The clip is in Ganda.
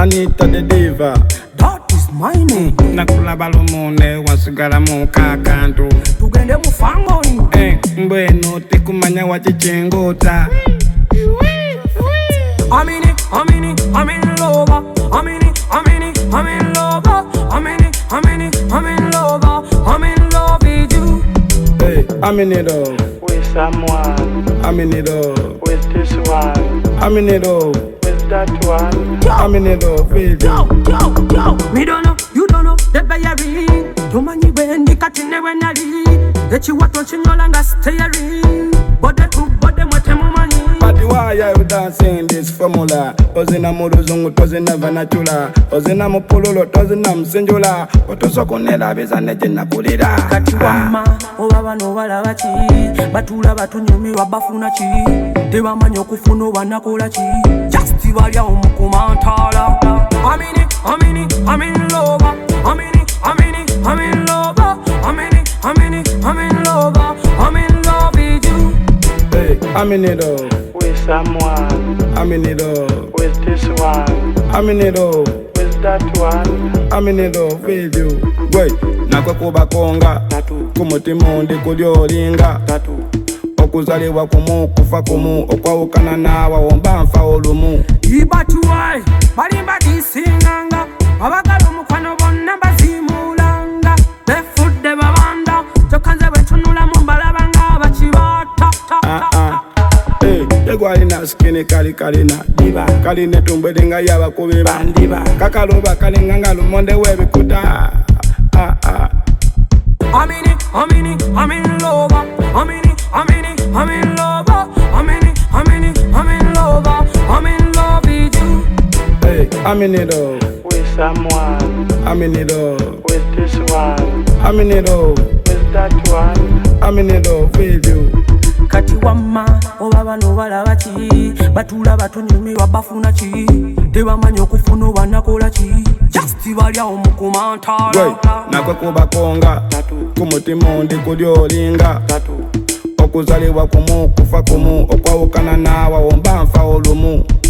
Anita the diva. That is my name. Nakula balumune wasigala mukakantu. Tugende mufangoni. Mbwenu tikumanya wachichingota. I'm in love. I'm in love. I'm in love with you. Hey, I'm in it all. With someone. I'm in it all. With this one. I'm in it all. With that one. I'm in it all with you. Yo. Me don't know, you don't know. The bayerin. Tumanyi wendi katine wenali. Echi watu chinyolanga stayering. Bode mwete mumani. But why are you dancing this formula? Ozina muruzungu, tozina vanachula. Ozina mupululu, tozina msenjula. Otosokonela bizane jena kulira. Kati wama, owa no wala wachi. Batula batunyumirwa bafuna chi. Tebamanya okufuna banakola chi. Just balya omukumantala. I'm in love. I'm in love. I'm in love with you. Hey, I'm in it all. With someone. I'm in it all. With this one. I'm in it all. With that one. I'm in it all with you. Wait, nakwe kubakonga. Tatu. Kumutimundi kulyolinga. Tatu. Okuzaliwa kumu, kufa kumu. Okwawukana nawa womba nfa olumu. Ibatuwai, balimba disinganga. Abagala omukwano bonna bazimulanga. Befudde babanda. Tokanze bwetunula mumbalabanga abakibata. Hey, yegwalina skini kalina diva. Kaline tumbwedenga yabakubi bandiba. Kakaloba kalinga nga lumonde webikuta. I'm in love. I'm in love with you. Hey, I'm in it all. With someone. I'm in it all. With this one. I'm in it all. With that one. I'm in it all with you. Kati wama, oba bano balaba chi. Batula batunyumirwa bafuna chi. Tebamanya okufuna banakola chi. Just balya omukumantala. Nakwe kubakonga. Tatu. Kumutimundi kulyolinga. Tatu. Okuzaliwa kumu, kufa kumu. Okwawukana nawa womba nfa olumu.